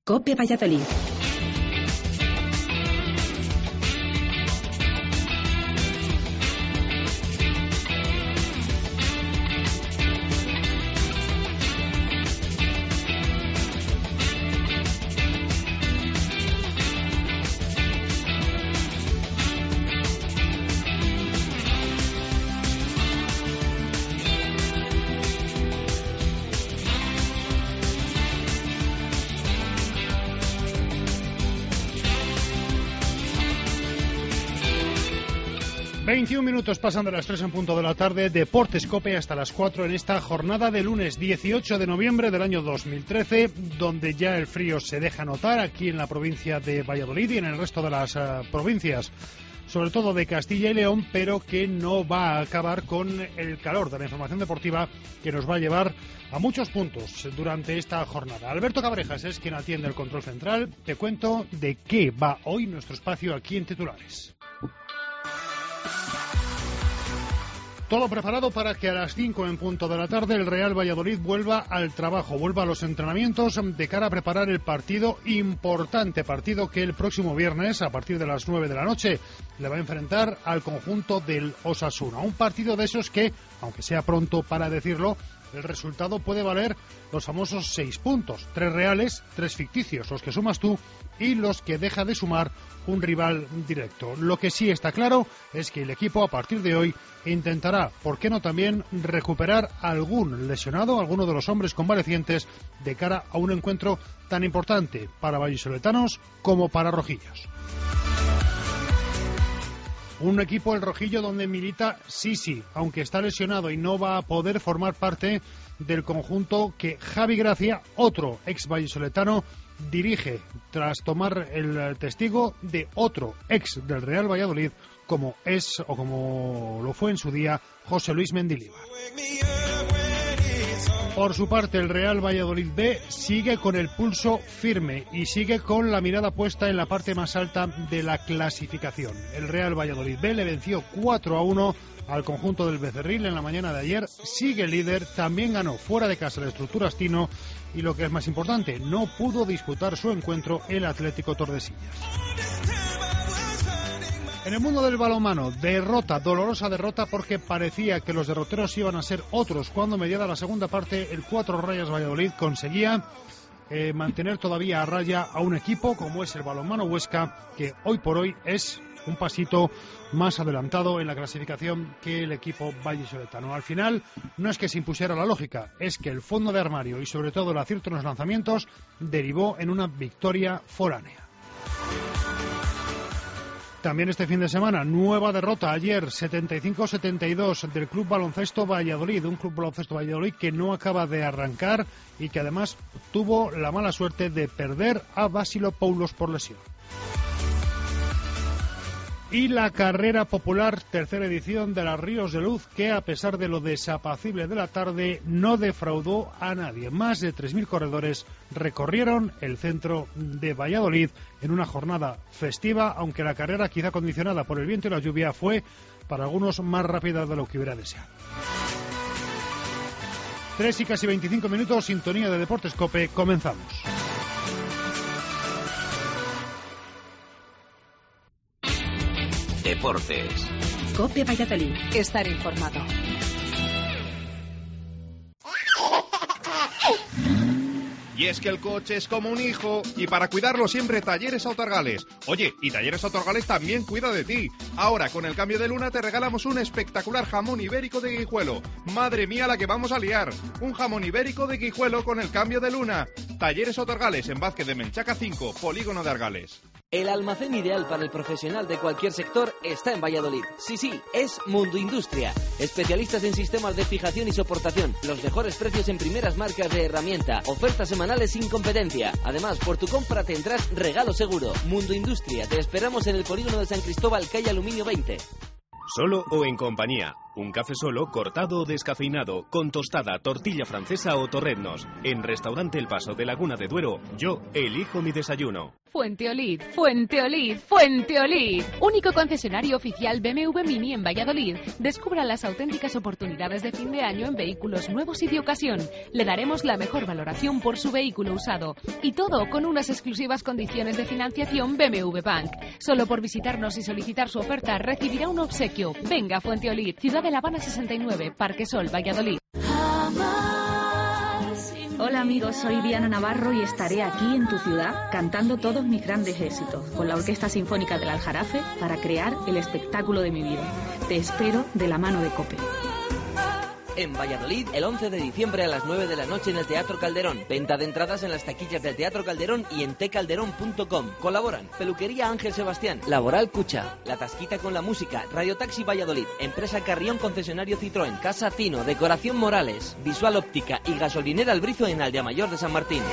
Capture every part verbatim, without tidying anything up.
COPE Valladolid. veintiún minutos pasan de las tres en punto de la tarde. Deportes COPE hasta las cuatro en esta jornada de lunes dieciocho de noviembre del año dos mil trece, donde ya el frío se deja notar aquí en la provincia de Valladolid y en el resto de las uh, provincias, sobre todo de Castilla y León, pero que no va a acabar con el calor de la información deportiva que nos va a llevar a muchos puntos durante esta jornada. Alberto Cabrejas es quien atiende el control central. Te cuento de qué va hoy nuestro espacio aquí en Titulares. Todo preparado para que a las cinco en punto de la tarde el Real Valladolid vuelva al trabajo, vuelva a los entrenamientos de cara a preparar el partido, importante partido que el próximo viernes, a partir de las nueve de la noche, le va a enfrentar al conjunto del Osasuna. Un partido de esos que, aunque sea pronto para decirlo, el resultado puede valer los famosos seis puntos, tres reales, tres ficticios, los que sumas tú y los que deja de sumar un rival directo. Lo que sí está claro es que el equipo a partir de hoy intentará, ¿por qué no también, recuperar algún lesionado, alguno de los hombres convalecientes de cara a un encuentro tan importante para vallisoletanos como para rojillos? Un equipo, el rojillo, donde milita Sisi, aunque está lesionado y no va a poder formar parte del conjunto que Javi Gracia, otro ex vallisoletano, dirige tras tomar el testigo de otro ex del Real Valladolid, como es o como lo fue en su día José Luis Mendilibar. Por su parte, el Real Valladolid B sigue con el pulso firme y sigue con la mirada puesta en la parte más alta de la clasificación. El Real Valladolid B le venció cuatro a uno al conjunto del Becerril en la mañana de ayer. Sigue líder, también ganó fuera de casa el Estructuras Tino y, lo que es más importante, no pudo disputar su encuentro el Atlético Tordesillas. En el mundo del balonmano, derrota, dolorosa derrota, porque parecía que los derroteros iban a ser otros cuando, mediada la segunda parte, el Cuatro Rayas Valladolid conseguía eh, mantener todavía a raya a un equipo como es el Balonmano Huesca, que hoy por hoy es un pasito más adelantado en la clasificación que el equipo vallisoletano. Al final, no es que se impusiera la lógica, es que el fondo de armario y sobre todo el acierto en los lanzamientos derivó en una victoria foránea. También este fin de semana, nueva derrota ayer, setenta y cinco a setenta y dos del Club Baloncesto Valladolid, un Club Baloncesto Valladolid que no acaba de arrancar y que además tuvo la mala suerte de perder a Vasilopoulos por lesión. Y la carrera popular, tercera edición de las Ríos de Luz, que a pesar de lo desapacible de la tarde, no defraudó a nadie. Más de tres mil corredores recorrieron el centro de Valladolid en una jornada festiva, aunque la carrera, quizá condicionada por el viento y la lluvia, fue para algunos más rápida de lo que hubiera deseado. Tres y casi veinticinco minutos, sintonía de Deportes COPE, comenzamos. Deportes. COPE Valladolid. Estar informado. Y es que el coche es como un hijo, y para cuidarlo siempre Talleres Autorgales. Oye, y Talleres Autorgales también cuida de ti. Ahora, con el cambio de luna, te regalamos un espectacular jamón ibérico de Guijuelo. ¡Madre mía la que vamos a liar! Un jamón ibérico de Guijuelo con el cambio de luna. Talleres Autorgales, en Vázquez de Menchaca cinco, Polígono de Argales. El almacén ideal para el profesional de cualquier sector está en Valladolid. Sí, sí, es Mundo Industria. Especialistas en sistemas de fijación y soportación. Los mejores precios en primeras marcas de herramienta. Ofertas semanales sin competencia. Además, por tu compra tendrás regalo seguro. Mundo Industria. Te esperamos en el polígono de San Cristóbal, calle Aluminio veinte. Solo o en compañía. Un café solo, cortado o descafeinado, con tostada, tortilla francesa o torreznos. En Restaurante El Paso de Laguna de Duero, yo elijo mi desayuno. Fuenteolid, Fuenteolid, Fuenteolid. Único concesionario oficial B M W Mini en Valladolid. Descubra las auténticas oportunidades de fin de año en vehículos nuevos y de ocasión. Le daremos la mejor valoración por su vehículo usado. Y todo con unas exclusivas condiciones de financiación B M W Bank. Solo por visitarnos y solicitar su oferta recibirá un obsequio. Venga, Fuenteolid, Ciudad de La Habana sesenta y nueve, Parque Sol, Valladolid. Hola amigos, soy Diana Navarro y estaré aquí en tu ciudad cantando todos mis grandes éxitos con la Orquesta Sinfónica del Aljarafe para crear el espectáculo de mi vida. Te espero de la mano de COPE. En Valladolid, el once de diciembre a las nueve de la noche en el Teatro Calderón. Venta de entradas en las taquillas del Teatro Calderón y en tecalderón punto com. Colaboran Peluquería Ángel Sebastián, Laboral Cucha, La Tasquita con la Música, Radio Taxi Valladolid, Empresa Carrión Concesionario Citroën, Casa Tino, Decoración Morales, Visual Óptica y Gasolinera Albrizo en Aldea Mayor de San Martín.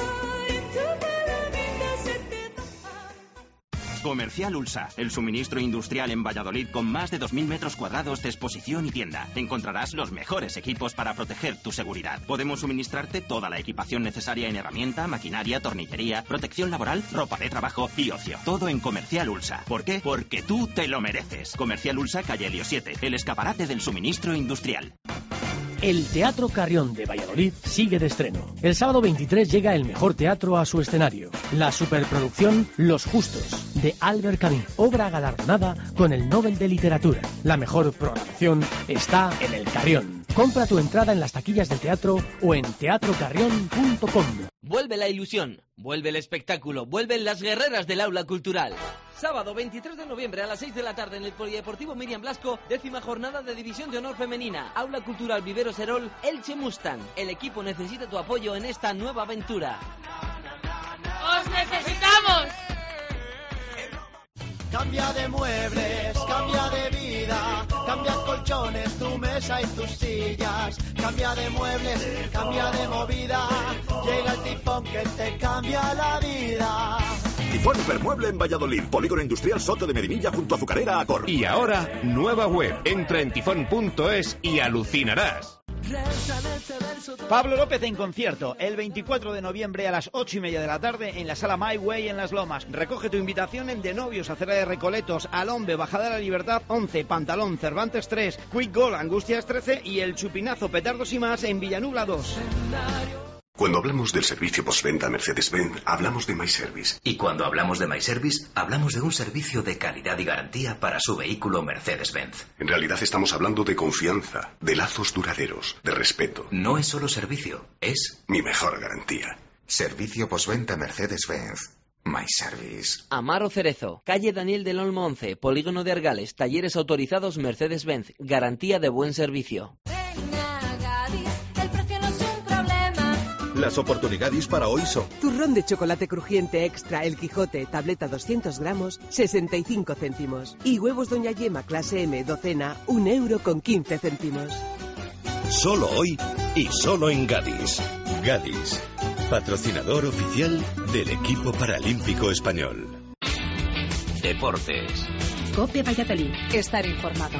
Comercial Ulsa, el suministro industrial en Valladolid con más de dos mil metros cuadrados de exposición y tienda. Encontrarás los mejores equipos para proteger tu seguridad. Podemos suministrarte toda la equipación necesaria en herramienta, maquinaria, tornillería, protección laboral, ropa de trabajo y ocio. Todo en Comercial Ulsa. ¿Por qué? Porque tú te lo mereces. Comercial Ulsa, calle Elio siete, el escaparate del suministro industrial. El Teatro Carrión de Valladolid sigue de estreno. El sábado veintitrés llega el mejor teatro a su escenario. La superproducción Los Justos, de Albert Camus, obra galardonada con el Nobel de Literatura. La mejor programación está en el Carrión. Compra tu entrada en las taquillas del teatro o en teatro carrión punto com. Vuelve la ilusión, vuelve el espectáculo, vuelven las guerreras del aula cultural. Sábado veintitrés de noviembre a las seis de la tarde en el Polideportivo Miriam Blasco, décima jornada de División de Honor Femenina. Aula Cultural Vivero Serol, Elche Mustang. El equipo necesita tu apoyo en esta nueva aventura. ¡Os necesitamos! Cambia de muebles, cambia de vida, cambia colchones, tu mesa y tus sillas. Cambia de muebles, cambia de movida, llega el tifón que te cambia la vida. Tifón Hipermueble en Valladolid, Polígono Industrial Soto de Medinilla junto a Azucarera Acor. Y ahora, nueva web. Entra en tifón punto es y alucinarás. Pablo López en concierto el veinticuatro de noviembre a las ocho y media de la tarde en la sala My Way en Las Lomas. Recoge tu invitación en De Novios, Acera de Recoletos, Alombe, Bajada de la Libertad once, Pantalón, Cervantes tres, Quick Goal, Angustias trece y El Chupinazo, Petardos y más en Villanubla dos. Cuando hablamos del servicio postventa Mercedes-Benz, hablamos de MyService. Y cuando hablamos de MyService, hablamos de un servicio de calidad y garantía para su vehículo Mercedes-Benz. En realidad estamos hablando de confianza, de lazos duraderos, de respeto. No es solo servicio, es... mi mejor garantía. Servicio postventa Mercedes-Benz. MyService. Amaro Cerezo, calle Daniel del Olmo once, Polígono de Argales, talleres autorizados Mercedes-Benz, garantía de buen servicio. Las oportunidades para hoy son: turrón de chocolate crujiente extra El Quijote, tableta doscientos gramos, sesenta y cinco céntimos. Y huevos Doña Yema clase M, docena, un euro con quince céntimos. Solo hoy y solo en Gadis. Gadis, patrocinador oficial del equipo paralímpico español. Deportes. COPE Valladolid. Estar informado.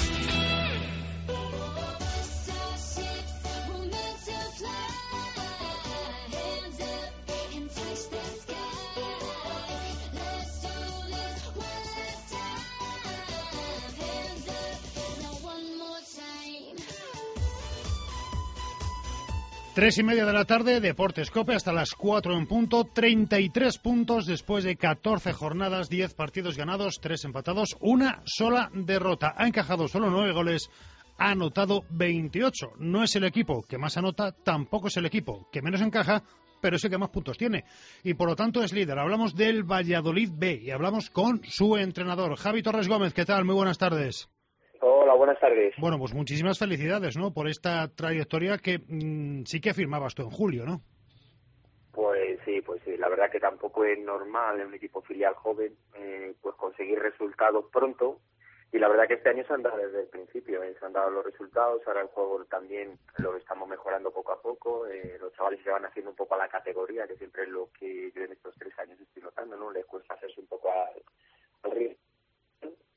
Tres y media de la tarde, Deportes COPE hasta las cuatro en punto, treinta y tres puntos después de catorce jornadas, diez partidos ganados, tres empatados, una sola derrota. Ha encajado solo nueve goles, ha anotado veintiocho. No es el equipo que más anota, tampoco es el equipo que menos encaja, pero es el que más puntos tiene. Y por lo tanto es líder. Hablamos del Valladolid B y hablamos con su entrenador, Javi Torres Gómez. ¿Qué tal? Muy buenas tardes. Hola, buenas tardes. Bueno, pues muchísimas felicidades, ¿no?, por esta trayectoria que mmm, sí que firmabas tú en julio, ¿no? Pues sí, pues sí. La verdad que tampoco es normal en un equipo filial joven eh, pues conseguir resultados pronto. Y la verdad que este año se han dado desde el principio, ¿eh? Se han dado los resultados. Ahora el juego también lo estamos mejorando poco a poco. Eh, los chavales se van haciendo un poco a la categoría, que siempre es lo que yo en estos tres años estoy notando, ¿no? Les cuesta hacerse un poco al, al ritmo. Pero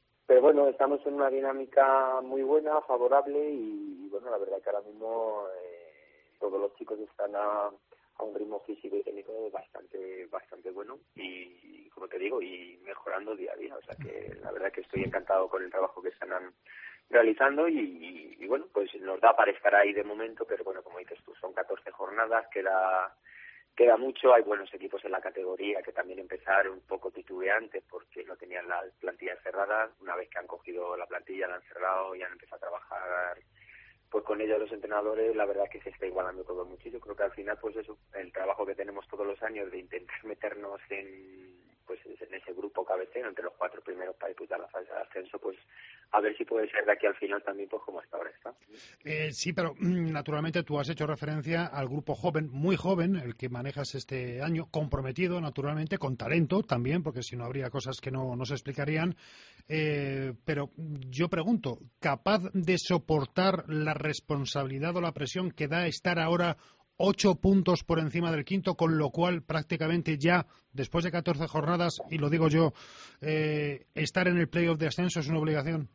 bueno, estamos en una dinámica muy buena, favorable y, y bueno, la verdad que ahora mismo eh, todos los chicos están a, a un ritmo físico y técnico bastante bastante bueno y, como te digo, y mejorando día a día. O sea que la verdad que estoy encantado con el trabajo que están realizando y, y, y bueno, pues nos da para estar ahí de momento, pero bueno, como dices tú, son catorce jornadas, queda... Queda mucho, hay buenos equipos en la categoría que también empezaron un poco titubeantes porque no tenían las plantillas cerradas. Una vez que han cogido la plantilla, la han cerrado y han empezado a trabajar pues con ellos los entrenadores, la verdad que se está igualando todo mucho. Yo creo que al final, pues eso, el trabajo que tenemos todos los años de intentar meternos en pues en ese grupo cabecero, entre los cuatro primeros para disputar la fase de ascenso, pues a ver si puede ser de aquí al final también, pues como hasta ahora está. Eh, sí, pero mm, naturalmente tú has hecho referencia al grupo joven, muy joven, el que manejas este año, comprometido naturalmente, con talento también, porque si no habría cosas que no, no se explicarían. Eh, pero yo pregunto, ¿capaz de soportar la responsabilidad o la presión que da estar ahora ocho puntos por encima del quinto, con lo cual prácticamente ya, después de catorce jornadas, y lo digo yo, eh, estar en el playoff de ascenso es una obligación?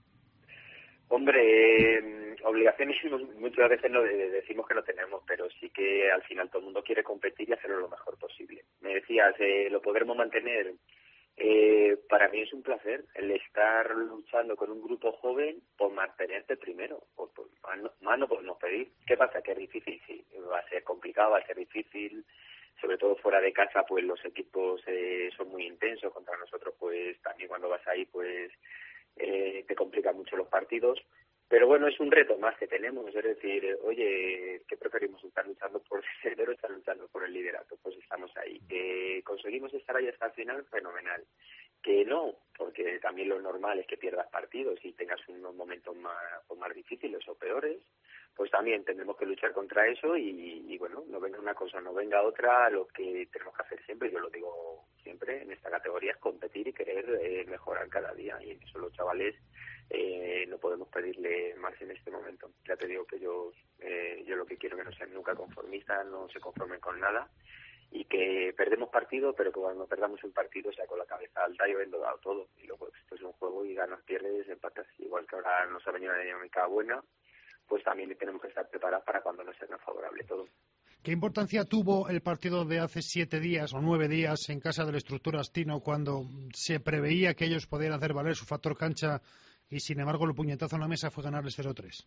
Hombre, eh, obligaciones muchas veces no decimos que no tenemos, pero sí que al final todo el mundo quiere competir y hacerlo lo mejor posible. Me decías, eh, lo podremos mantener. Eh, para mí es un placer el estar luchando con un grupo joven por mantenerte primero, por, por, más, no, más no podemos pedir. ¿Qué pasa? Que es difícil, sí, va a ser complicado, va a ser difícil, sobre todo fuera de casa, pues los equipos eh, son muy intensos, contra nosotros pues también cuando vas ahí pues eh, te complican mucho los partidos. Pero bueno, es un reto más que tenemos, es decir, oye, ¿qué preferimos? ¿Estar luchando por el liderato o estar luchando por el liderato? Pues estamos ahí. ¿Que conseguimos estar ahí hasta el final? Fenomenal. Que no, porque también lo normal es que pierdas partidos y tengas unos momentos más, pues más difíciles o peores, pues también tendremos que luchar contra eso y, y bueno, no venga una cosa, no venga otra, lo que tenemos que hacer siempre, yo lo digo siempre, en esta categoría es competir y querer eh, mejorar cada día y en eso los chavales eh, no podemos pedirle más en este momento. Ya te digo que yo, eh, yo lo que quiero es que no sean nunca conformistas, no se conformen con nada y que perdemos partido, pero que cuando perdamos un partido sea con la cabeza alta y habiendo dado todo. Y luego esto es un juego y ganas, pierdes, empatas. Igual que ahora nos ha venido una dinámica buena, pues también tenemos que estar preparados para cuando no sea tan favorable todo. ¿Qué importancia tuvo el partido de hace siete días o nueve días en casa del Estructura Astino cuando se preveía que ellos podían hacer valer su factor cancha y sin embargo el puñetazo en la mesa fue ganarles cero tres?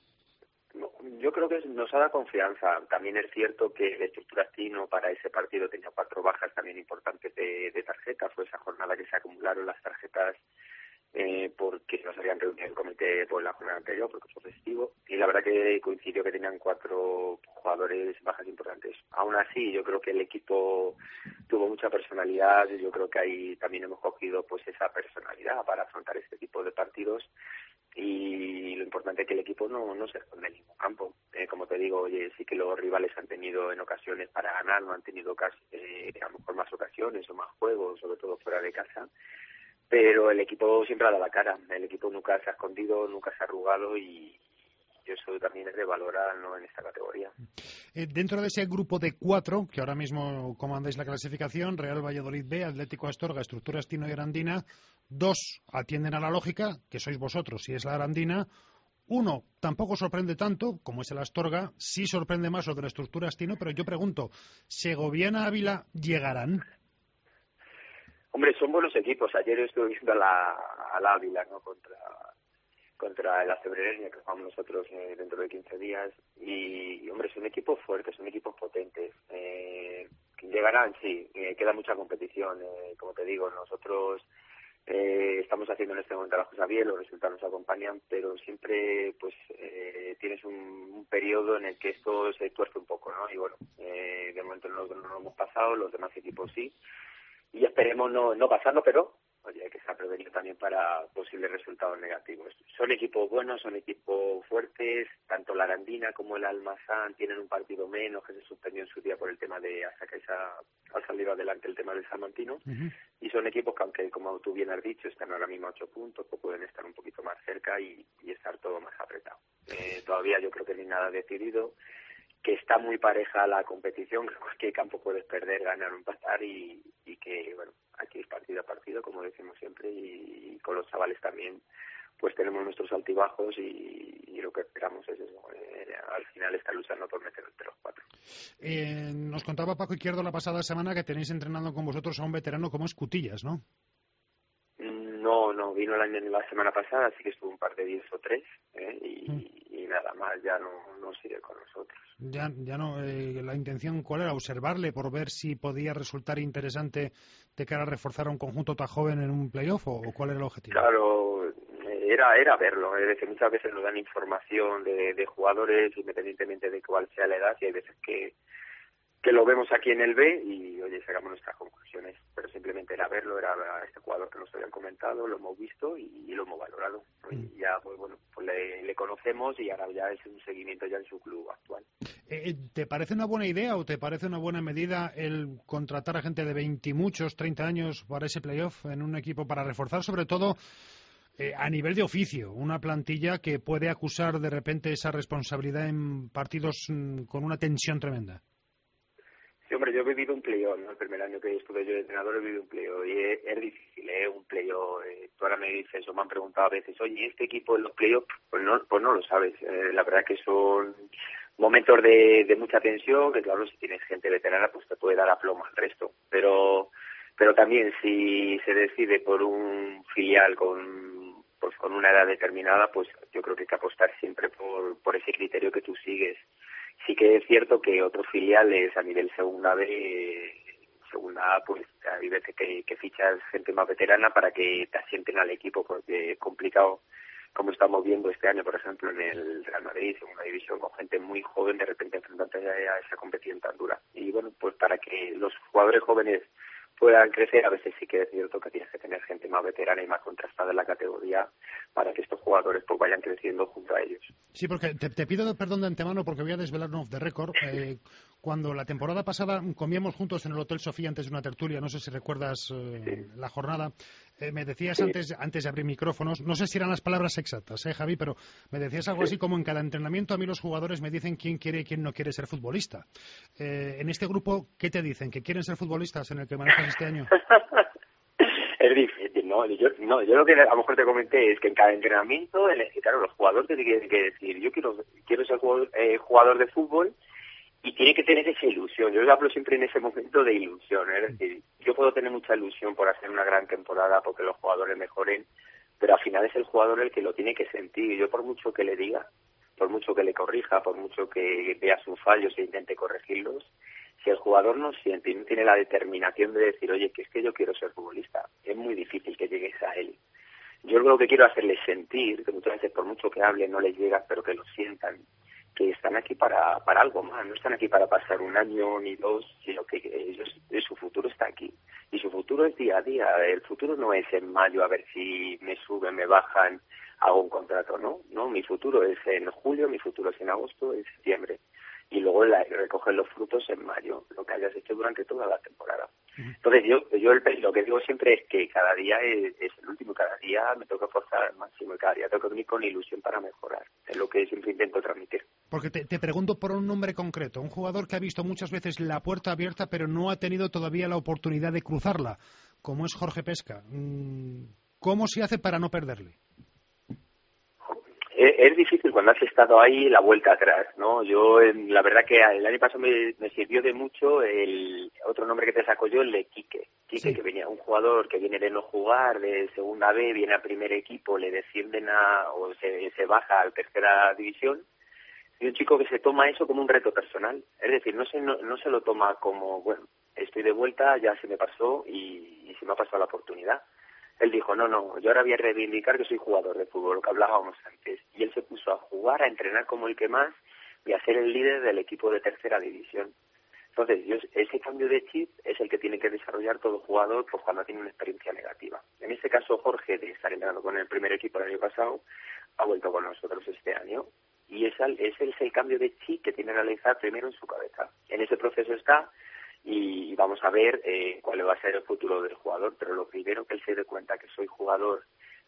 Yo creo que nos ha dado confianza. También es cierto que el Estructura Astino para ese partido tenía cuatro bajas también importantes de, de tarjetas. Fue esa jornada que se acumularon las tarjetas eh, porque nos habían reunido el comité por la jornada anterior, porque fue festivo. Y la verdad que coincidió que tenían cuatro jugadores bajas importantes. Aún así, yo creo que el equipo tuvo mucha personalidad. Yo creo que ahí también hemos cogido pues esa personalidad para afrontar este tipo de partidos. Y lo importante es que el equipo no, no se esconde en ningún campo. Eh, como te digo, oye, sí que los rivales han tenido en ocasiones para ganar, no han tenido casi, eh, a lo mejor más ocasiones o más juegos, sobre todo fuera de casa, pero el equipo siempre ha dado la cara. El equipo nunca se ha escondido, nunca se ha arrugado y eso también es de valorar, ¿no?, en esta categoría. Eh, dentro de ese grupo de cuatro, que ahora mismo comandáis la clasificación, Real Valladolid B, Atlético Astorga, Estructura Astino y Arandina, dos atienden a la lógica, que sois vosotros, si es la Arandina. Uno tampoco sorprende tanto, como es el Astorga, sí sorprende más lo de la Estructura Astino, pero yo pregunto, ¿Segoviana Ávila llegarán? Hombre, son buenos equipos. Ayer estuve viendo a la, a la Ávila, ¿no?, contra... contra la Cebrereña, que jugamos nosotros eh, dentro de quince días, y, y hombre, son equipos fuertes, son equipos potentes, eh, llegarán, sí, eh, queda mucha competición, eh, como te digo, nosotros eh, estamos haciendo en este momento las cosas bien, los resultados nos acompañan, pero siempre pues eh, tienes un, un periodo en el que esto se tuerce un poco, ¿no? Y bueno, eh, de momento no, no lo hemos pasado, los demás equipos sí, y esperemos no, no pasarlo, pero oye, hay que estar prevenido también para posibles resultados negativos. Son equipos buenos, son equipos fuertes, tanto la Arandina como el Almazán tienen un partido menos que se suspendió en su día por el tema de hasta que esa, ha salido adelante el tema del salmantino, uh-huh. Y son equipos que, aunque como tú bien has dicho, están ahora mismo a ocho puntos, pues pueden estar un poquito más cerca y, y estar todo más apretado. Eh, todavía yo creo que no hay nada decidido, que está muy pareja la competición, que en cualquier campo puedes perder, ganar o empatar y, y que, bueno, aquí es partido a partido, como decimos siempre, y, y con los chavales también pues tenemos nuestros altibajos y, y lo que esperamos es eso, eh, al final estar luchando por meter entre los cuatro. Eh, nos contaba Paco Izquierdo la pasada semana que tenéis entrenando con vosotros a un veterano como es Cutillas, ¿no? No, no, vino la, la semana pasada, así que estuvo un par de días o tres, ¿eh? y, mm. y nada más, ya no, no sigue con nosotros. Ya, ya no, eh, la intención, ¿cuál era? ¿Observarle por ver si podía resultar interesante de cara a reforzar a un conjunto tan joven en un playoff, o, o cuál era el objetivo? Claro, era era verlo, es decir, muchas veces nos dan información de, de jugadores, independientemente de cuál sea la edad, y hay veces que que lo vemos aquí en el B y, oye, sacamos nuestras conclusiones, pero simplemente era verlo, era este jugador que nos habían comentado, lo hemos visto y, y lo hemos valorado. Mm. Y ya, pues bueno, pues le, le conocemos y ahora ya es un seguimiento ya en su club actual. Eh, ¿Te parece una buena idea o te parece una buena medida el contratar a gente de veinte y muchos, treinta años para ese playoff en un equipo para reforzar sobre todo eh, a nivel de oficio, una plantilla que puede acusar de repente esa responsabilidad en partidos mmm, con una tensión tremenda? Sí, hombre, yo he vivido un playoff, ¿no? El primer año que estuve yo de entrenador he vivido un playoff y es, es difícil, ¿eh? Un playoff, eh, tú ahora me dices o me han preguntado a veces, oye, ¿este equipo en los playoffs? Pues no, pues no lo sabes, eh, la verdad que son momentos de, de mucha tensión, que claro, si tienes gente veterana pues te puede dar a plomo al resto, pero pero también si se decide por un filial con pues con una edad determinada, pues yo creo que hay que apostar siempre por, por ese criterio que tú sigues. Sí que es cierto que otros filiales a nivel segunda B, segunda A, pues hay veces que, que fichas gente más veterana para que te asienten al equipo, porque es complicado, como estamos viendo este año, por ejemplo, en el Real Madrid, segunda división, con gente muy joven, de repente enfrentarte a esa competición tan dura. Y bueno, pues para que los jugadores jóvenes puedan crecer, a veces sí que es cierto que tienes que tener gente más veterana y más contrastada en la categoría para que estos jugadores pues vayan creciendo junto a ellos. Sí, porque te, te pido perdón de antemano porque voy a desvelar un off the record. Eh, cuando la temporada pasada comíamos juntos en el Hotel Sofía antes de una tertulia, no sé si recuerdas eh, sí. la jornada, eh, me decías sí. antes antes de abrir micrófonos, no sé si eran las palabras exactas, eh, Javi, pero me decías algo sí. así como en cada entrenamiento a mí los jugadores me dicen quién quiere y quién no quiere ser futbolista. Eh, en este grupo, ¿qué te dicen? ¿Que quieren ser futbolistas en el que manejas este año? Es difícil, ¿no? Yo, no, yo lo que a lo mejor te comenté es que en cada entrenamiento, el, claro, los jugadores tienen que decir, yo quiero quiero ser jugador, eh, jugador de fútbol y tiene que tener esa ilusión. Yo hablo siempre en ese momento de ilusión, ¿eh? Es decir, yo puedo tener mucha ilusión por hacer una gran temporada porque los jugadores mejoren, pero al final es el jugador el que lo tiene que sentir. Y yo por mucho que le diga, por mucho que le corrija, por mucho que vea sus fallos e intente corregirlos, si el jugador no siente y no tiene la determinación de decir, oye, que es que yo quiero ser futbolista, es muy difícil que llegues a él. Yo lo que quiero hacerles sentir, que muchas veces por mucho que hablen no les llega, pero que lo sientan, que están aquí para para algo más, no están aquí para pasar un año ni dos, sino que ellos, su futuro está aquí. Y su futuro es día a día, el futuro no es en mayo a ver si me suben, me bajan, hago un contrato, no, no, mi futuro es en julio, mi futuro es en agosto, en septiembre. Y luego la, recoger los frutos en mayo, lo que hayas hecho durante toda la temporada. Entonces yo yo el, lo que digo siempre es que cada día es, es el último, cada día me tengo que forzar al máximo y cada día tengo que venir con ilusión para mejorar, es lo que siempre intento transmitir. Porque te, te pregunto por un nombre concreto, un jugador que ha visto muchas veces la puerta abierta pero no ha tenido todavía la oportunidad de cruzarla, como es Jorge Pesca. ¿Cómo se hace para no perderle? Es difícil cuando has estado ahí la vuelta atrás, ¿no? Yo, la verdad que el año pasado me, me sirvió de mucho el otro nombre que te saco yo, el de Quique. Quique, sí. Que venía un jugador que viene de no jugar, de segunda B, viene a primer equipo, le descienden a, o se, se baja a tercera división, y un chico que se toma eso como un reto personal. Es decir, no se, no, no se lo toma como, bueno, estoy de vuelta, ya se me pasó y, y se me ha pasado la oportunidad. Él dijo, no, no, yo ahora voy a reivindicar que soy jugador de fútbol, lo que hablábamos antes. Y él se puso a jugar, a entrenar como el que más y a ser el líder del equipo de tercera división. Entonces, yo, ese cambio de chip es el que tiene que desarrollar todo jugador pues, cuando tiene una experiencia negativa. En este caso, Jorge, de estar entrenando con el primer equipo el año pasado, ha vuelto con nosotros este año. Y ese, ese es el cambio de chip que tiene que realizar primero en su cabeza. En ese proceso está... y vamos a ver eh, cuál va a ser el futuro del jugador, pero lo primero que él se dé cuenta que soy jugador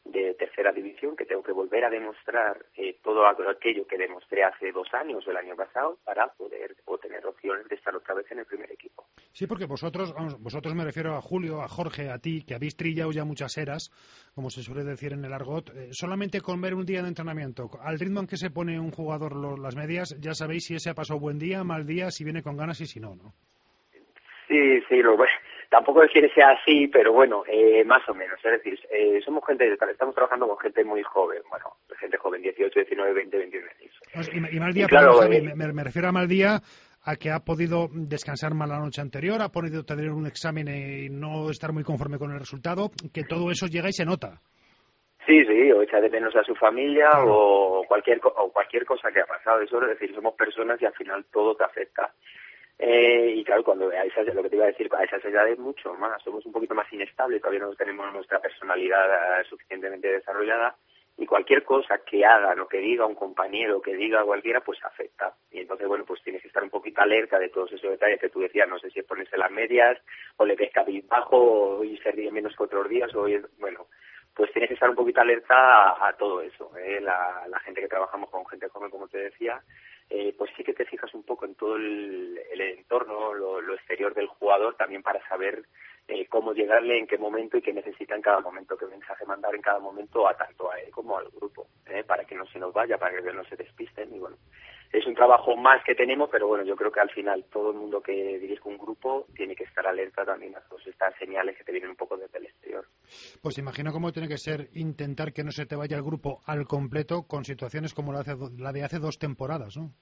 de tercera división, que tengo que volver a demostrar eh, todo aquello que demostré hace dos años o el año pasado para poder o tener opciones de estar otra vez en el primer equipo. Sí, porque vosotros, vamos, vosotros me refiero a Julio, a Jorge, a ti, que habéis trillado ya muchas eras, como se suele decir en el argot, eh, solamente con ver un día de entrenamiento, al ritmo en que se pone un jugador lo, las medias, ya sabéis si ese ha pasado buen día, mal día, si viene con ganas y si no, ¿no? Sí, sí, lo bueno. Tampoco decir que sea así, pero bueno, eh, más o menos. Es decir, eh, somos gente, estamos trabajando con gente muy joven, bueno, gente joven, dieciocho, diecinueve, veinte, veintiuno años. Y, y mal día, y claro, Javi, eh, me, me refiero a mal día a que ha podido descansar mal la noche anterior, ha podido tener un examen y no estar muy conforme con el resultado, que todo eso llega y se nota. Sí, sí, o echa de menos a su familia o cualquier o cualquier cosa que ha pasado. Eso es decir, somos personas y al final todo te afecta. Eh, y claro, cuando a esas, lo que te iba a decir, a esas edades mucho más, somos un poquito más inestables, todavía no tenemos nuestra personalidad suficientemente desarrollada y cualquier cosa que haga o que diga un compañero, que diga cualquiera, pues afecta. Y entonces, bueno, pues tienes que estar un poquito alerta de todos esos detalles que tú decías, no sé si es ponerse las medias o le ves cabizbajo y se ríe menos que otros días, o bueno, pues tienes que estar un poquito alerta a, a todo eso, ¿eh? La, la gente que trabajamos con gente joven, como te decía, eh, pues sí que te fijas un poco en todo el, el entorno, lo, lo exterior del jugador, también para saber eh, cómo llegarle, en qué momento y qué necesita en cada momento, qué mensaje mandar en cada momento, a tanto a él como al grupo, ¿eh? Para que no se nos vaya, para que no se despisten. Y bueno, es un trabajo más que tenemos, pero bueno, yo creo que al final todo el mundo que dirige un grupo tiene que estar alerta también a todas estas señales que te vienen un poco desde el exterior. Pues imagino cómo tiene que ser intentar que no se te vaya el grupo al completo con situaciones como la, hace, la de hace dos temporadas, ¿no?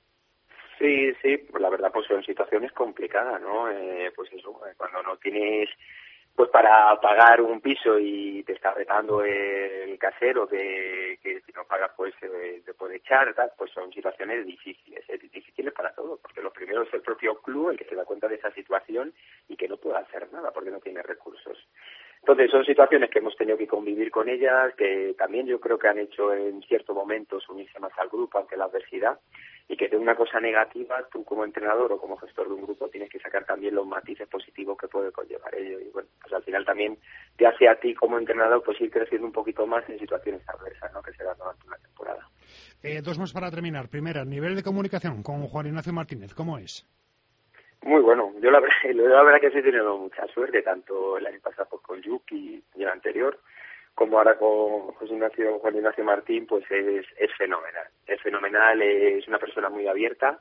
Sí, sí, pues la verdad pues son situaciones complicadas, ¿no? Eh, pues eso, cuando no tienes pues para pagar un piso y te está retando el casero que, que si no pagas pues eh, te puede echar, tal, pues son situaciones difíciles, eh, difíciles para todos, porque lo primero es el propio club el que se da cuenta de esa situación y que no puede hacer nada porque no tiene recursos. Entonces son situaciones que hemos tenido que convivir con ellas, que también yo creo que han hecho en cierto momento unirse más al grupo ante la adversidad, y que de una cosa negativa tú como entrenador o como gestor de un grupo tienes que sacar también los matices positivos que puede conllevar ello. Y bueno, pues al final también te hace a ti como entrenador pues ir creciendo un poquito más en situaciones adversas, ¿no?, que se dan durante una temporada. Eh, dos más para terminar. Primera, nivel de comunicación con Juan Ignacio Martínez, ¿cómo es? Muy bueno. Yo la verdad, la verdad que sí he tenido mucha suerte, tanto el año pasado pues, con Yuki y el anterior, como ahora con José Ignacio, Juan Ignacio Martín, pues es, es fenomenal. Es fenomenal, es una persona muy abierta,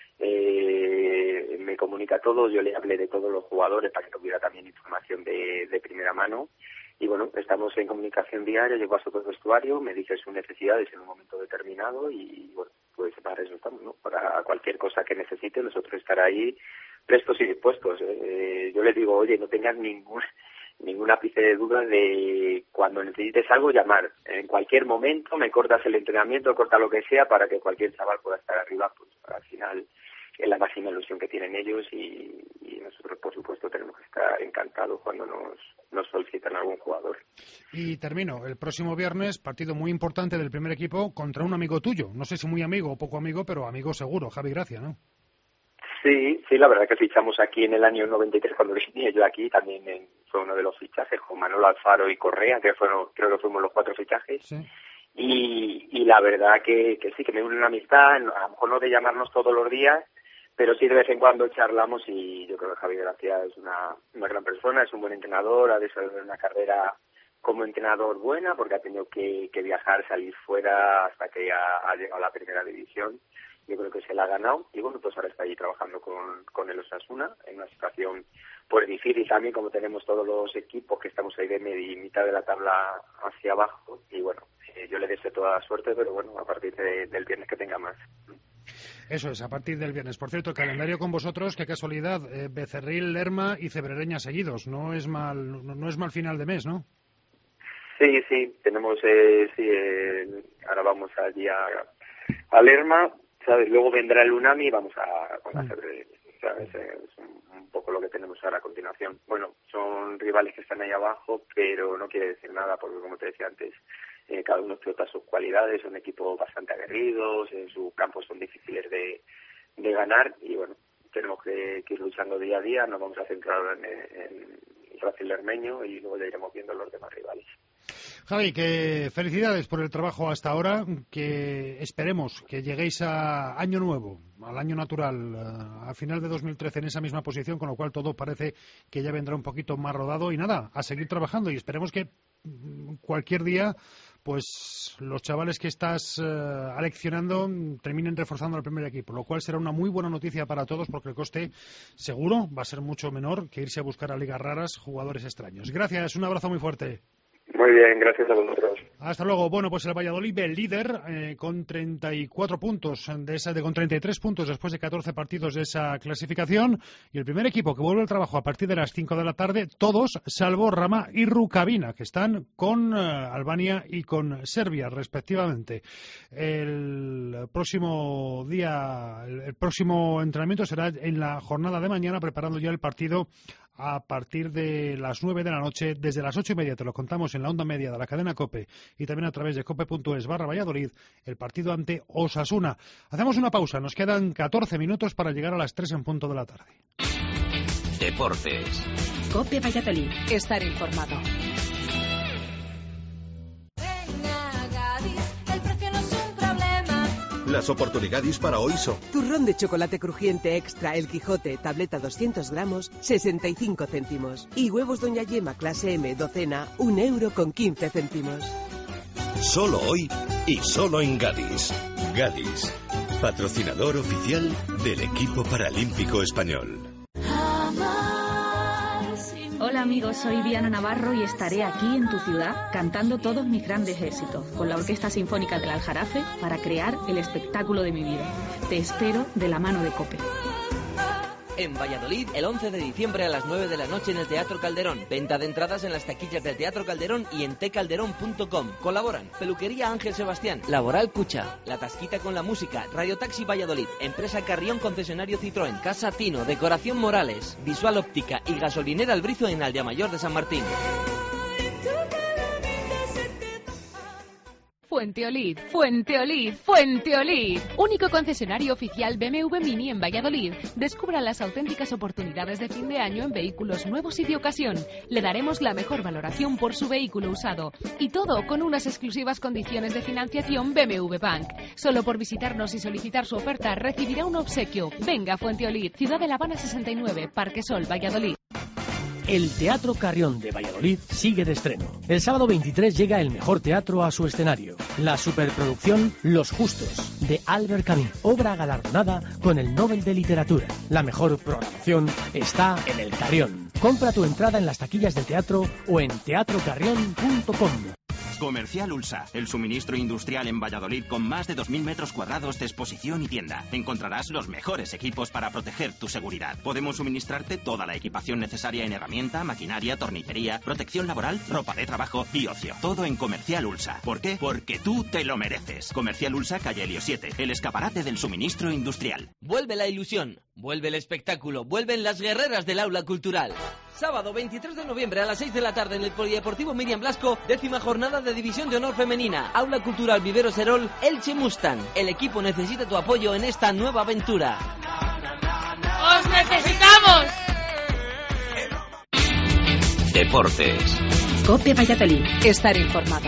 eh, me comunica todo, yo le hablé de todos los jugadores para que tuviera también información de, de primera mano. Y bueno, estamos en comunicación diaria, llego a su vestuario, me dice sus necesidades en un momento determinado y bueno, pues para eso estamos, ¿no? Para cualquier cosa que necesite, nosotros estar ahí prestos y dispuestos. Eh, yo les digo, oye, no tengas ningún ningún ápice de duda de cuando necesites algo, llamar. En cualquier momento me cortas el entrenamiento, corta lo que sea para que cualquier chaval pueda estar arriba, pues al final es la máxima ilusión que tienen ellos y, y nosotros, por supuesto, tenemos que estar encantados cuando nos, nos solicitan algún jugador. Y termino, el próximo viernes, partido muy importante del primer equipo contra un amigo tuyo. No sé si muy amigo o poco amigo, pero amigo seguro, Javi Gracia, ¿no? Sí, sí, la verdad que fichamos aquí en el año noventa y tres cuando vine yo aquí, también en, fue uno de los fichajes con Manolo Alfaro y Correa, que fueron, creo que fuimos los cuatro fichajes. Sí. Y, y la verdad que, que sí, que me une una amistad, a lo mejor no de llamarnos todos los días, pero sí de vez en cuando charlamos y yo creo que Javi Gracia es una, una gran persona, es un buen entrenador, ha desarrollado una carrera como entrenador buena porque ha tenido que, que viajar, salir fuera hasta que ha, ha llegado a la primera división. Yo creo que se la ha ganado y bueno, pues ahora está allí trabajando con, con el Osasuna en una situación pues difícil también, como tenemos todos los equipos que estamos ahí de media, mitad de la tabla hacia abajo y bueno, eh, yo le deseo toda la suerte, pero bueno, a partir de, del viernes que tenga más. Eso es, a partir del viernes. Por cierto, calendario con vosotros, qué casualidad, eh, Becerril, Lerma y Cebrereña seguidos, no es mal, no, no es mal final de mes, ¿no? Sí, sí, tenemos, eh, sí, eh, ahora vamos allí a, a Lerma, ¿sabes? Luego vendrá el Unami y vamos a con la Cebrereña, ¿sabes? Es un, un poco lo que tenemos ahora a continuación. Bueno, son rivales que están ahí abajo, pero no quiere decir nada, porque como te decía antes, eh, cada uno explota sus cualidades, son equipos bastante aguerridos, en sus campos son difíciles de, de ganar y bueno, tenemos que, que ir luchando día a día, nos vamos a centrar en, en Racing Lermeño y luego ya iremos viendo los demás rivales. Javi, que felicidades por el trabajo hasta ahora, que esperemos que lleguéis a año nuevo, al año natural, a final de dos mil trece en esa misma posición, con lo cual todo parece que ya vendrá un poquito más rodado y nada, a seguir trabajando y esperemos que cualquier día pues los chavales que estás uh, aleccionando terminen reforzando el primer equipo, lo cual será una muy buena noticia para todos porque el coste seguro va a ser mucho menor que irse a buscar a ligas raras jugadores extraños. Gracias, un abrazo muy fuerte. Muy bien, gracias a vosotros. Hasta luego. Bueno, pues el Valladolid, el líder, eh, con treinta y cuatro puntos, de esa, de, con treinta y tres puntos después de catorce partidos de esa clasificación. Y el primer equipo que vuelve al trabajo a partir de las cinco de la tarde, todos, salvo Rama y Rukavina, que están con eh, Albania y con Serbia, respectivamente. El próximo día, el, el próximo entrenamiento será en la jornada de mañana, preparando ya el partido a partir de las nueve de la noche, desde las ocho y media, te lo contamos en la onda media de la cadena COPE y también a través de cope.es barra Valladolid, el partido ante Osasuna. Hacemos una pausa, nos quedan catorce minutos para llegar a las tres en punto de la tarde. Deportes. COPE Valladolid, estar informado. Las oportunidades para hoy son: turrón de chocolate crujiente extra El Quijote, tableta doscientos gramos, sesenta y cinco céntimos. Y huevos Doña Yema clase M, docena, un euro con quince céntimos. Solo hoy y solo en Gadis. Gadis, patrocinador oficial del equipo paralímpico español. Hola amigos, soy Viana Navarro y estaré aquí en tu ciudad cantando todos mis grandes éxitos con la Orquesta Sinfónica del Aljarafe para crear el espectáculo de mi vida. Te espero de la mano de COPE. En Valladolid, el once de diciembre a las nueve de la noche en el Teatro Calderón. Venta de entradas en las taquillas del Teatro Calderón y en te calderón punto com. Colaboran Peluquería Ángel Sebastián, Laboral Cucha, La Tasquita con la Música, Radio Taxi Valladolid, Empresa Carrión Concesionario Citroën, Casa Tino, Decoración Morales, Visual Óptica y Gasolinera Albrizo en Aldea Mayor de San Martín. Fuenteolid, Fuenteolid, Fuenteolid. Único concesionario oficial B M W Mini en Valladolid. Descubra las auténticas oportunidades de fin de año en vehículos nuevos y de ocasión. Le daremos la mejor valoración por su vehículo usado. Y todo con unas exclusivas condiciones de financiación B M W Bank. Solo por visitarnos y solicitar su oferta recibirá un obsequio. Venga, Fuenteolid, Ciudad de La Habana sesenta y nueve, Parque Sol, Valladolid. El Teatro Carrión de Valladolid sigue de estreno. El sábado veintitrés llega el mejor teatro a su escenario. La superproducción Los Justos, de Albert Camus, obra galardonada con el Nobel de Literatura. La mejor programación está en el Carrión. Compra tu entrada en las taquillas del teatro o en teatro carrión punto com. Comercial Ulsa, el suministro industrial en Valladolid con más de dos mil metros cuadrados de exposición y tienda. Encontrarás los mejores equipos para proteger tu seguridad. Podemos suministrarte toda la equipación necesaria en herramienta, maquinaria, tornillería, protección laboral, ropa de trabajo y ocio. Todo en Comercial Ulsa. ¿Por qué? Porque tú te lo mereces. Comercial Ulsa, calle Helio siete, el escaparate del suministro industrial. Vuelve la ilusión, vuelve el espectáculo, vuelven las guerreras del aula cultural. Sábado veintitrés de noviembre a las seis de la tarde en el Polideportivo Miriam Blasco, décima jornada de División de Honor Femenina. Aula Cultural Vivero Serol, Elche Mustang. El equipo necesita tu apoyo en esta nueva aventura. ¡Os necesitamos! Deportes. COPE Valladolid, estar informado.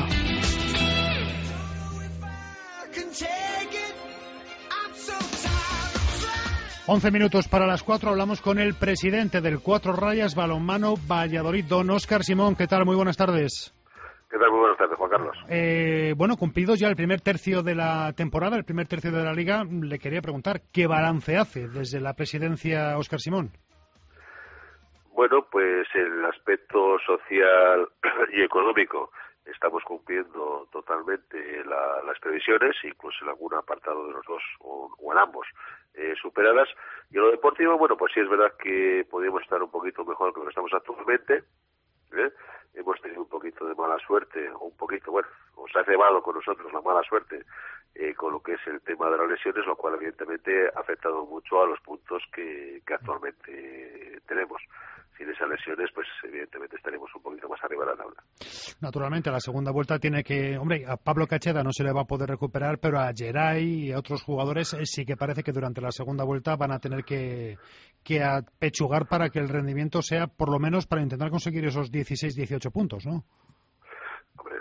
once minutos para las cuatro, hablamos con el presidente del Cuatro Rayas Balonmano Valladolid, don Óscar Simón. ¿Qué tal? Muy buenas tardes. ¿Qué tal? Muy buenas tardes, Juan Carlos. Eh, bueno, cumplidos ya el primer tercio de la temporada, el primer tercio de la Liga, le quería preguntar, ¿qué balance hace desde la presidencia Óscar Simón? Bueno, pues el aspecto social y económico estamos cumpliendo totalmente la, las previsiones, incluso en algún apartado de los dos o, o en ambos eh, superadas. Y en lo deportivo, bueno, pues sí es verdad que podríamos estar un poquito mejor que lo que estamos actualmente. ¿eh? Hemos tenido un poquito de mala suerte, o un poquito, bueno, os ha cebado con nosotros la mala suerte eh, con lo que es el tema de las lesiones, lo cual evidentemente ha afectado mucho a los puntos que, que actualmente tenemos. Sin esas lesiones, pues evidentemente estaremos un poquito más arriba de la tabla. Naturalmente, la segunda vuelta tiene que... Hombre, a Pablo Cacheda no se le va a poder recuperar, pero a Geray y a otros jugadores eh, sí que parece que durante la segunda vuelta van a tener que, que apechugar para que el rendimiento sea, por lo menos, para intentar conseguir esos dieciséis dieciocho puntos, ¿no? Hombre,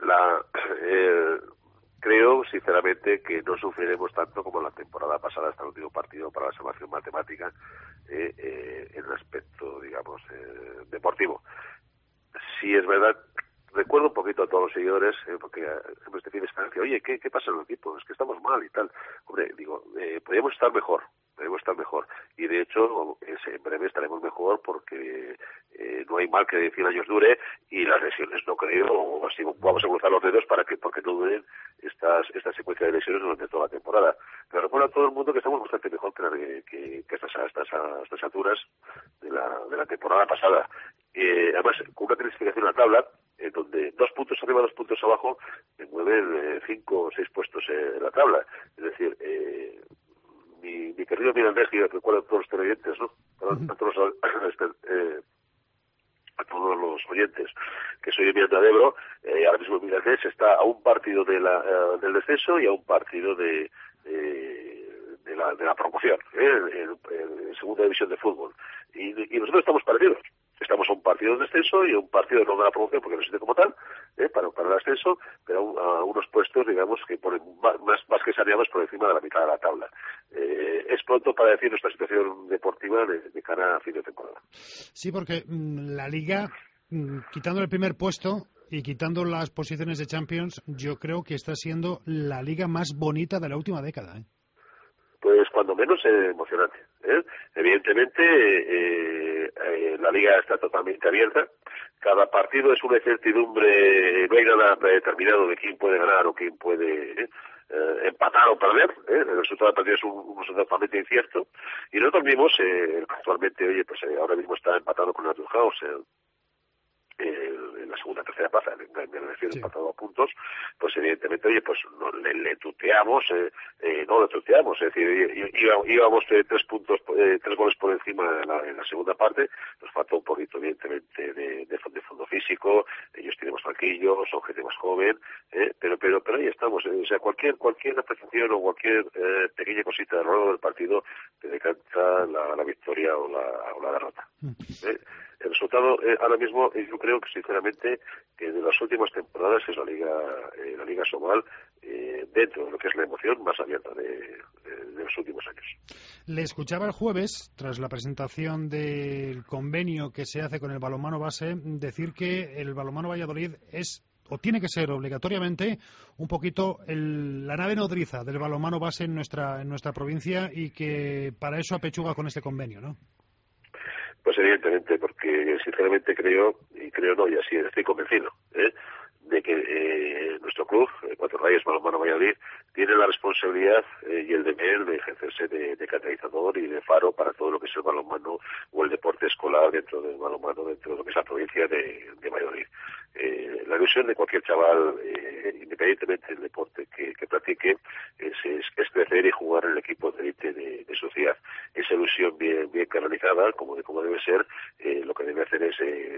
eh, creo sinceramente que no sufriremos tanto como la temporada pasada hasta el último partido para la salvación matemática eh, eh, en el aspecto, digamos, eh, deportivo. Sí es verdad, recuerdo un poquito a todos los seguidores, eh, porque siempre este fin de semana, oye, ¿qué, ¿qué pasa en el equipo? Es que estamos mal y tal. Hombre, digo, eh, podríamos estar mejor, podríamos estar mejor. Y de hecho, en breve estaremos mejor porque eh, no hay mal que cien años dure y las lesiones no creo, así vamos a cruzar los dedos para que porque no duren estas esta secuencia de lesiones durante toda la temporada. Pero recuerdo a todo el mundo que estamos bastante mejor que, la, que, que estas, estas, estas alturas de la, de la temporada pasada. Eh, además, con una clasificación en la tabla, en donde dos puntos arriba, dos puntos abajo, me mueven eh, cinco o seis puestos eh, en la tabla. Es decir, eh, mi, mi querido Mirandés, que recuerdo a todos los televidentes, ¿no? Uh-huh. A todos los, eh, a todos los oyentes que soy de Miranda de Ebro, eh, ahora mismo Mirandés está a un partido de la, uh, del descenso y a un partido de, de, de, la, de la promoción, ¿eh? en, en, en segunda división de fútbol. Y, y nosotros estamos parecidos. Estamos a un partido de descenso y a un partido de no de la promoción, porque no existe como tal, ¿eh? para, para el ascenso, pero a, a unos puestos, digamos, que ponen más, más que saneados por encima de la mitad de la tabla. Eh, es pronto para decir nuestra situación deportiva de, de cara a fin de temporada. Sí, porque mmm, la Liga, mmm, quitando el primer puesto y quitando las posiciones de Champions, yo creo que está siendo la Liga más bonita de la última década, ¿eh? Pues cuando menos eh, emocionante. ¿eh? Evidentemente, eh, eh, la Liga está totalmente abierta. Cada partido es una incertidumbre, no hay nada determinado de quién puede ganar o quién puede eh, eh, empatar o perder. ¿eh? El resultado del partido es un, un resultado totalmente incierto. Y nosotros mismos, eh, actualmente, oye, pues eh, ahora mismo está empatado con Naturhaus, eh, en la segunda tercera plaza, me refiero sí. empatado a puntos, pues evidentemente, oye, pues no, le, le tuteamos, eh, eh, no le tuteamos, es decir, íbamos eh, tres puntos, eh, tres goles por encima en la, en la segunda parte, nos falta un poquito, evidentemente, de, de, de fondo físico, ellos tienen más banquillo, son gente más joven, eh, pero, pero, pero ahí estamos, eh, o sea, cualquier, cualquier apreciación o cualquier eh, pequeña cosita de rollo del partido te decanta la, la victoria o la, o la derrota. ¿eh? El resultado eh, ahora mismo, eh, yo creo que sinceramente que de las últimas temporadas es la Liga eh, la Liga Sobal eh, dentro de lo que es la emoción más abierta de, de, de los últimos años. Le escuchaba el jueves, tras la presentación del convenio que se hace con el balonmano base, decir que el balonmano Valladolid es o tiene que ser obligatoriamente un poquito el, la nave nodriza del balonmano base en nuestra en nuestra provincia y que para eso apechuga con este convenio, ¿no? Pues evidentemente, porque sinceramente creo, y creo no, y así estoy convencido, ¿eh? de que eh, nuestro club, eh, Cuatro Rayas Balonmano Valladolid, tiene la responsabilidad eh, y el deber de ejercerse de, de catalizador y de faro para todo lo que es el balonmano o el deporte escolar dentro del balonmano, dentro de lo que es la provincia de, de Valladolid. Eh, la ilusión de cualquier chaval, eh, independientemente del deporte que, que practique, es, es, es crecer y jugar en el equipo de élite de, de su ciudad. Esa ilusión bien, bien canalizada, como, como debe ser, eh, lo que debe hacer es eh,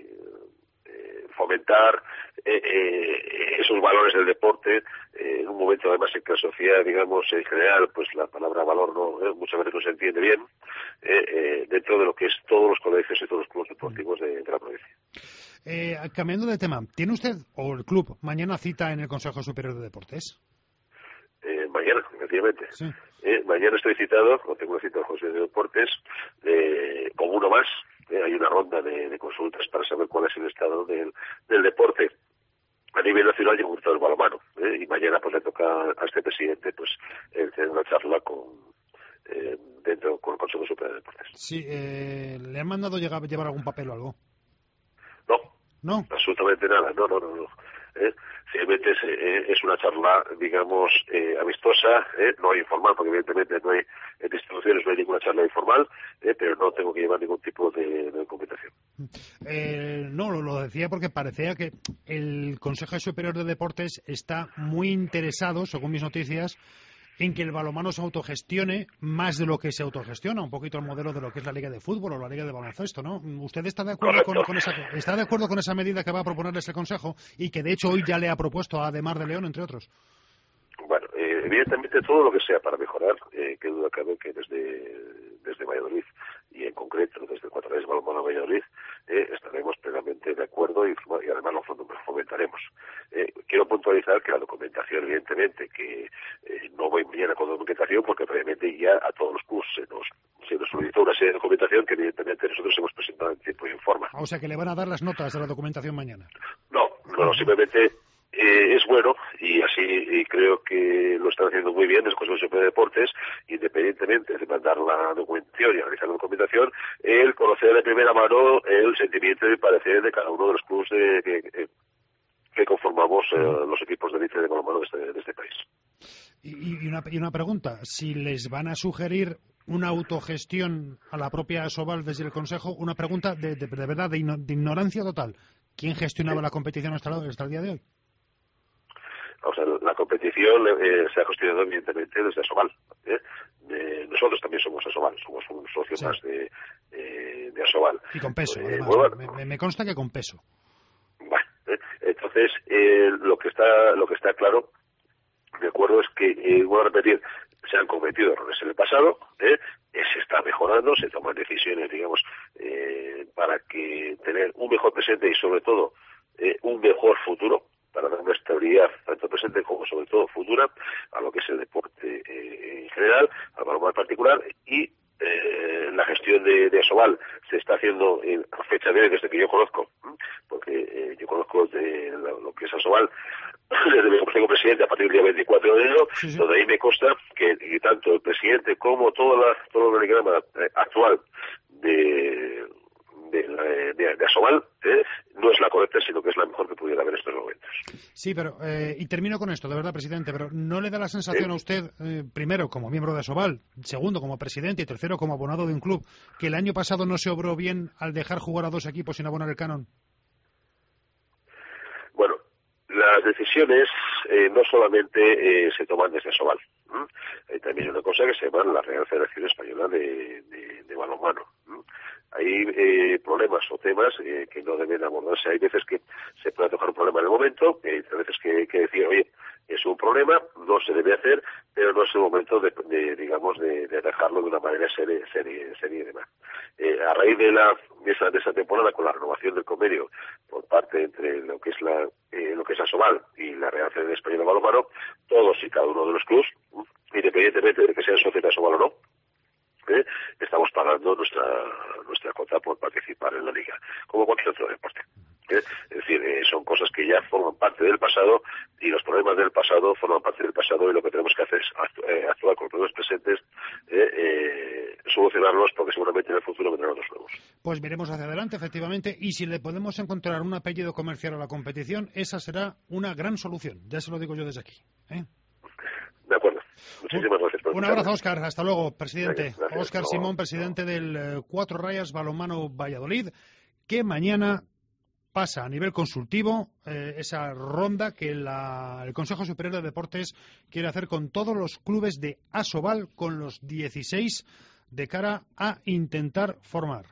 eh, fomentar eh, eh, esos valores del deporte, eh, en un momento además en que la sociedad, digamos, en general, pues la palabra valor no eh, muchas veces no se entiende bien, eh, eh, dentro de lo que es todos los colegios y todos los clubes deportivos de, de la provincia. Eh, cambiando de tema, ¿tiene usted o el club mañana cita en el Consejo Superior de Deportes? Eh, mañana, efectivamente. Sí. Eh, mañana estoy citado, no tengo una cita al Consejo de Deportes, eh, como uno más. Eh, hay una ronda de, de consultas para saber cuál es el estado del, del deporte a nivel nacional y en del balonmano. Eh, y mañana pues le toca a este presidente pues el tener una charla con eh, dentro con el Consejo Superior de Deportes. Sí, eh, ¿le han mandado llegar, llevar algún papel o algo? No, no, absolutamente nada, no, no, no, no. ¿Eh? Simplemente es, eh, es una charla, digamos, eh, amistosa, ¿eh? no hay informal, porque evidentemente no hay, en instituciones no hay ninguna charla informal, ¿eh? pero no tengo que llevar ningún tipo de, de documentación. Eh, no, lo, lo decía porque parecía que el Consejo Superior de Deportes está muy interesado, según mis noticias, en que el balonmano se autogestione más de lo que se autogestiona, un poquito el modelo de lo que es la Liga de Fútbol o la Liga de Baloncesto, ¿no? ¿Usted está de acuerdo con, con esa está de acuerdo con esa medida que va a proponerles el Consejo y que de hecho hoy ya le ha propuesto a Ademar de León, entre otros? Bueno, eh, evidentemente todo lo que sea para mejorar, eh, que duda cabe que desde desde Valladolid y en concreto desde el Cuatro Rayas Balonmano Valladolid eh, estaremos plenamente totalmente de acuerdo y, y además lo fomentaremos. Eh, quiero puntualizar que la documentación, evidentemente, que eh, no voy mañana con documentación porque previamente ya a todos los clubes se nos, se nos solicitó una serie de documentación que evidentemente nosotros hemos presentado en tiempo y en forma. O sea que le van a dar las notas de la documentación mañana. No, no, simplemente eh, es bueno y así y creo que lo están haciendo muy bien el Consejo Superior de Deportes, independientemente de mandar la documentación y analizar la documentación, el conocer de primera mano el sentimiento y parecer de cada uno de los clubes de, que, que, que conformamos eh, los equipos de élite de balonmano de este, de este país. Y, y, una, y una pregunta, si les van a sugerir una autogestión a la propia Asobal desde el Consejo, una pregunta de, de, de verdad de, ino, de ignorancia total. ¿Quién gestionaba sí. la competición hasta, hasta el día de hoy? O sea, la competición eh, se ha gestionado evidentemente desde Asobal. ¿eh? Eh, nosotros también somos Asobal, somos un socio sí. más de, eh, de Asobal. Y con peso, eh, además. Bueno, me, me consta que con peso. Bueno, eh, entonces, eh, lo que está lo que está claro, de acuerdo, es que, eh, voy a repetir, se han cometido errores en el pasado, ¿eh? se está mejorando, se toman decisiones, digamos, eh, para que tener un mejor presente y sobre todo eh, un mejor futuro, para dar una estabilidad tanto presente como sobre todo futura a lo que es el deporte eh, en general, al balonmano en particular, y eh, la gestión de, de Asobal se está haciendo en, a fecha de hoy desde que yo conozco, porque eh, yo conozco de lo, lo que es Asobal desde mi como presidente a partir del día veinticuatro de enero, sí, sí. donde ahí me consta que y tanto el presidente como toda la, todo el organigrama actual de de, de, de Asobal eh, no es la correcta, sino que es la mejor que pudiera haber en estos momentos. Sí, pero, eh, y termino con esto, de verdad, presidente, pero ¿no le da la sensación ¿Sí? a usted, eh, primero, como miembro de Asobal, segundo, como presidente y tercero, como abonado de un club, que el año pasado no se obró bien al dejar jugar a dos equipos sin abonar el canon? Bueno, las decisiones eh, no solamente eh, se toman desde Asobal. ¿eh? Hay también una cosa que se llama la Real Federación Española de, de, de Balonmano. ¿eh? Hay eh, problemas o temas eh, que no deben abordarse. Hay veces que se puede tocar un problema en el momento, hay veces que hay que decir, oye, es un problema, no se debe hacer, pero no es el momento de, de digamos, de, de dejarlo de una manera seria, seria, seria y demás. Eh, a raíz de la de esa, de esa temporada, con la renovación del convenio por parte entre lo que es la eh, lo que es Asobal y la Real Federación Española de Balonmano, todos y cada uno de los clubes, independientemente de que sean socios de Asobal o no, ¿Eh? estamos pagando nuestra nuestra cuota por participar en la liga, como cualquier otro deporte. ¿eh? Es decir, eh, son cosas que ya forman parte del pasado y los problemas del pasado forman parte del pasado y lo que tenemos que hacer es actu eh, actuar con los problemas presentes, eh, eh, solucionarlos porque seguramente en el futuro vendrán otros nuevos. Pues miremos hacia adelante, efectivamente, y si le podemos encontrar un apellido comercial a la competición, esa será una gran solución. Ya se lo digo yo desde aquí. ¿eh? De acuerdo. Muchísimas gracias. Por un abrazo, Óscar. Hasta luego, presidente. Óscar no, Simón, presidente no. del eh, Cuatro Rayas Balonmano Valladolid, que mañana pasa a nivel consultivo eh, esa ronda que la, el Consejo Superior de Deportes quiere hacer con todos los clubes de Asobal, con los dieciséis, de cara a intentar formar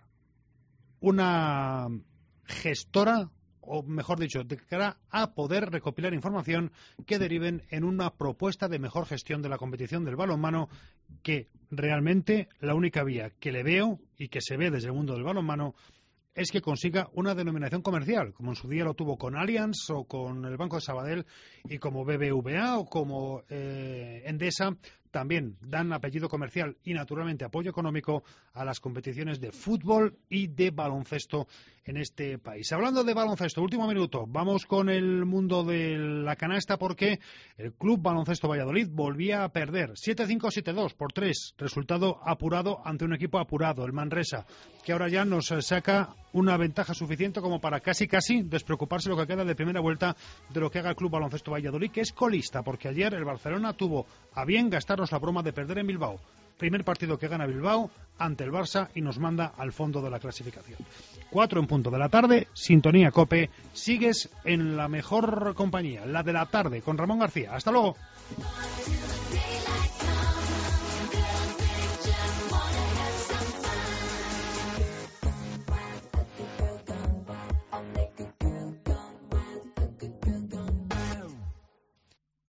una gestora, o mejor dicho, de cara a poder recopilar información que deriven en una propuesta de mejor gestión de la competición del balonmano, que realmente la única vía que le veo y que se ve desde el mundo del balonmano es que consiga una denominación comercial, como en su día lo tuvo con Allianz o con el Banco de Sabadell, y como B B V A o como eh, Endesa también dan apellido comercial y naturalmente apoyo económico a las competiciones de fútbol y de baloncesto en este país. Hablando de baloncesto, último minuto, vamos con el mundo de la canasta, porque el Club Baloncesto Valladolid volvía a perder siete cinco siete dos por tres, resultado apurado ante un equipo apurado, el Manresa, que ahora ya nos saca una ventaja suficiente como para casi casi despreocuparse lo que queda de primera vuelta de lo que haga el Club Baloncesto Valladolid, que es colista, porque ayer el Barcelona tuvo a bien gastarnos la broma de perder en Bilbao. Primer partido que gana Bilbao ante el Barça y nos manda al fondo de la clasificación. Cuatro en punto de la tarde, sintonía COPE, sigues en la mejor compañía, la de la tarde, con Ramón García. Hasta luego.